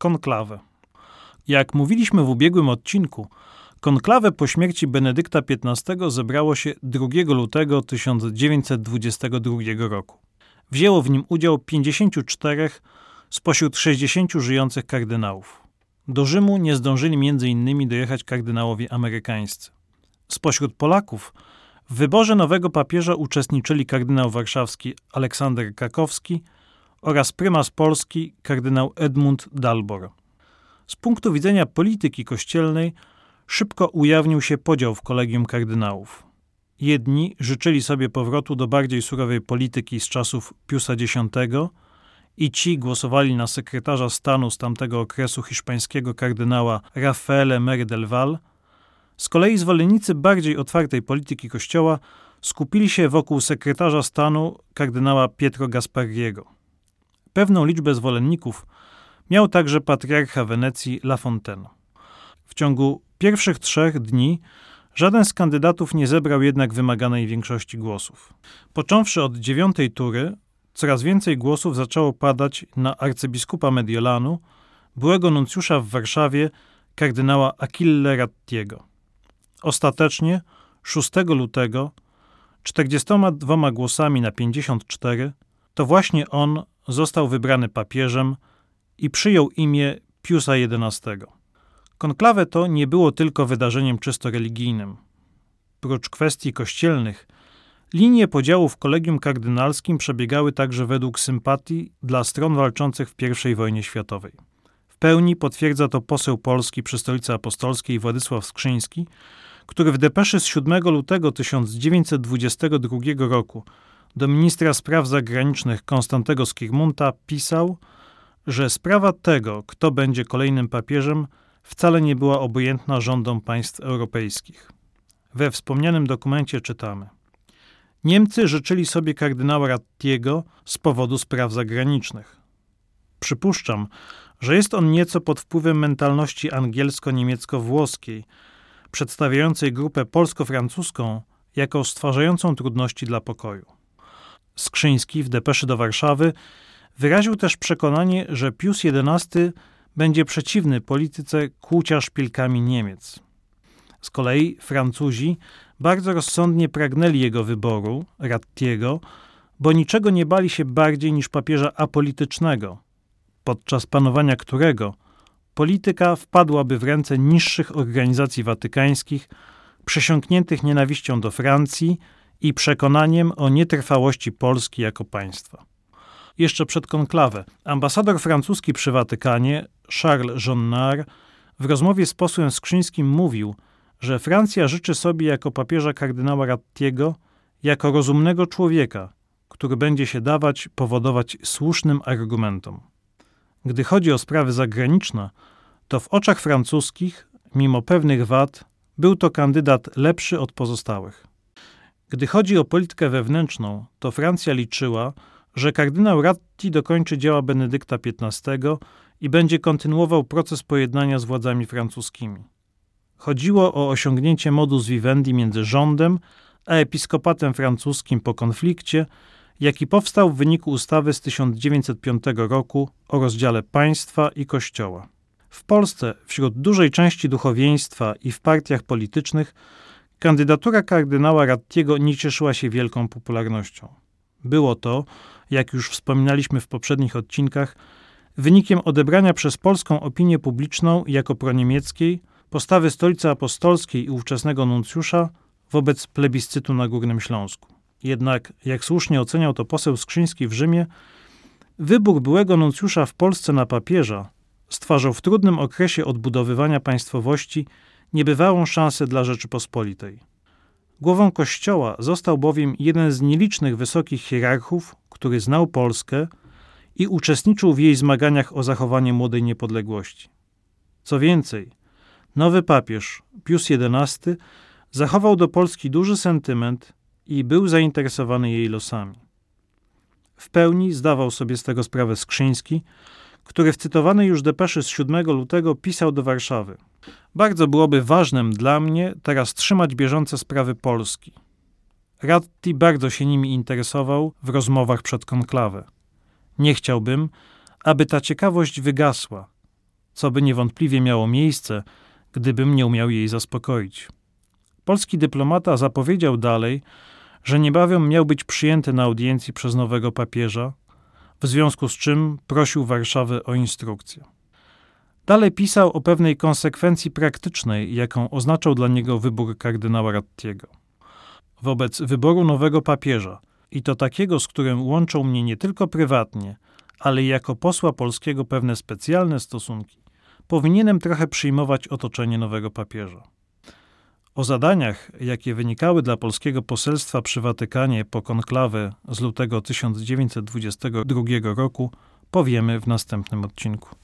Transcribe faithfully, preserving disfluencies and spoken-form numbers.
Konklawę. Jak mówiliśmy w ubiegłym odcinku, konklawę po śmierci Benedykta piętnastego zebrało się drugiego lutego tysiąc dziewięćset dwudziestego drugiego roku. Wzięło w nim udział pięćdziesięciu czterech spośród sześćdziesięciu żyjących kardynałów. Do Rzymu nie zdążyli między innymi dojechać kardynałowie amerykańscy. Spośród Polaków w wyborze nowego papieża uczestniczyli kardynał warszawski Aleksander Krakowski oraz prymas Polski kardynał Edmund Dalbor. Z punktu widzenia polityki kościelnej szybko ujawnił się podział w kolegium kardynałów. Jedni życzyli sobie powrotu do bardziej surowej polityki z czasów Piusa X i ci głosowali na sekretarza stanu z tamtego okresu hiszpańskiego kardynała Rafaele Mery del Val. Z kolei zwolennicy bardziej otwartej polityki Kościoła skupili się wokół sekretarza stanu kardynała Pietro Gasparriego. Pewną liczbę zwolenników miał także patriarcha Wenecji La Fontaine. W ciągu pierwszych trzech dni żaden z kandydatów nie zebrał jednak wymaganej większości głosów. Począwszy od dziewiątej tury, coraz więcej głosów zaczęło padać na arcybiskupa Mediolanu, byłego nuncjusza w Warszawie, kardynała Achille Rattiego. Ostatecznie szóstego lutego czterdziestoma dwoma głosami na pięćdziesiąt cztery to właśnie on został wybrany papieżem i przyjął imię Piusa jedenastego. Konklawę to nie było tylko wydarzeniem czysto religijnym. Prócz kwestii kościelnych, linie podziału w kolegium kardynalskim przebiegały także według sympatii dla stron walczących w pierwszej wojnie światowej. W pełni potwierdza to poseł Polski przy Stolicy Apostolskiej Władysław Skrzyński, który w depeszy z siódmego lutego tysiąc dziewięćset dwudziestego drugiego roku do ministra spraw zagranicznych Konstantego Skirmunta pisał, że sprawa tego, kto będzie kolejnym papieżem, wcale nie była obojętna rządom państw europejskich. We wspomnianym dokumencie czytamy: Niemcy życzyli sobie kardynała Rattiego z powodu spraw zagranicznych. Przypuszczam, że jest on nieco pod wpływem mentalności angielsko-niemiecko-włoskiej, przedstawiającej grupę polsko-francuską jako stwarzającą trudności dla pokoju. Skrzyński w depeszy do Warszawy wyraził też przekonanie, że Pius jedenasty będzie przeciwny polityce kłucia szpilkami Niemiec. Z kolei Francuzi bardzo rozsądnie pragnęli jego wyboru, Rattiego, bo niczego nie bali się bardziej niż papieża apolitycznego, podczas panowania którego polityka wpadłaby w ręce niższych organizacji watykańskich, przesiąkniętych nienawiścią do Francji i przekonaniem o nietrwałości Polski jako państwa. Jeszcze przed konklawę ambasador francuski przy Watykanie, Charles Jonnart, w rozmowie z posłem Skrzyńskim mówił, że Francja życzy sobie jako papieża kardynała Rattiego jako rozumnego człowieka, który będzie się dawać powodować słusznym argumentom. Gdy chodzi o sprawy zagraniczne, to w oczach francuskich, mimo pewnych wad, był to kandydat lepszy od pozostałych. Gdy chodzi o politykę wewnętrzną, to Francja liczyła, że kardynał Ratti dokończy dzieła Benedykta piętnastego i będzie kontynuował proces pojednania z władzami francuskimi. Chodziło o osiągnięcie modus vivendi między rządem a episkopatem francuskim po konflikcie, jaki powstał w wyniku ustawy z tysiąc dziewięćset piątego roku o rozdziale państwa i kościoła. W Polsce, wśród dużej części duchowieństwa i w partiach politycznych, kandydatura kardynała Rattiego nie cieszyła się wielką popularnością. Było to, jak już wspominaliśmy w poprzednich odcinkach, wynikiem odebrania przez polską opinię publiczną jako proniemieckiej postawy Stolicy Apostolskiej i ówczesnego nuncjusza wobec plebiscytu na Górnym Śląsku. Jednak, jak słusznie oceniał to poseł Skrzyński w Rzymie, wybór byłego nuncjusza w Polsce na papieża stwarzał w trudnym okresie odbudowywania państwowości niebywałą szansę dla Rzeczypospolitej. Głową Kościoła został bowiem jeden z nielicznych wysokich hierarchów, który znał Polskę i uczestniczył w jej zmaganiach o zachowanie młodej niepodległości. Co więcej, nowy papież, Pius jedenasty, zachował do Polski duży sentyment i był zainteresowany jej losami. W pełni zdawał sobie z tego sprawę Skrzyński, który w cytowanej już depeszy z siódmego lutego pisał do Warszawy: Bardzo byłoby ważnym dla mnie teraz trzymać bieżące sprawy Polski. Ratti bardzo się nimi interesował w rozmowach przed konklawę. Nie chciałbym, aby ta ciekawość wygasła, co by niewątpliwie miało miejsce, gdybym nie umiał jej zaspokoić. Polski dyplomata zapowiedział dalej, że niebawem miał być przyjęty na audiencji przez nowego papieża, w związku z czym prosił Warszawę o instrukcję. Dalej pisał o pewnej konsekwencji praktycznej, jaką oznaczał dla niego wybór kardynała Rattiego. Wobec wyboru nowego papieża, i to takiego, z którym łączą mnie nie tylko prywatnie, ale i jako posła polskiego pewne specjalne stosunki, powinienem trochę przyjmować otoczenie nowego papieża. O zadaniach, jakie wynikały dla polskiego poselstwa przy Watykanie po konklawę z lutego tysiąc dziewięćset dwudziestego drugiego roku, powiemy w następnym odcinku.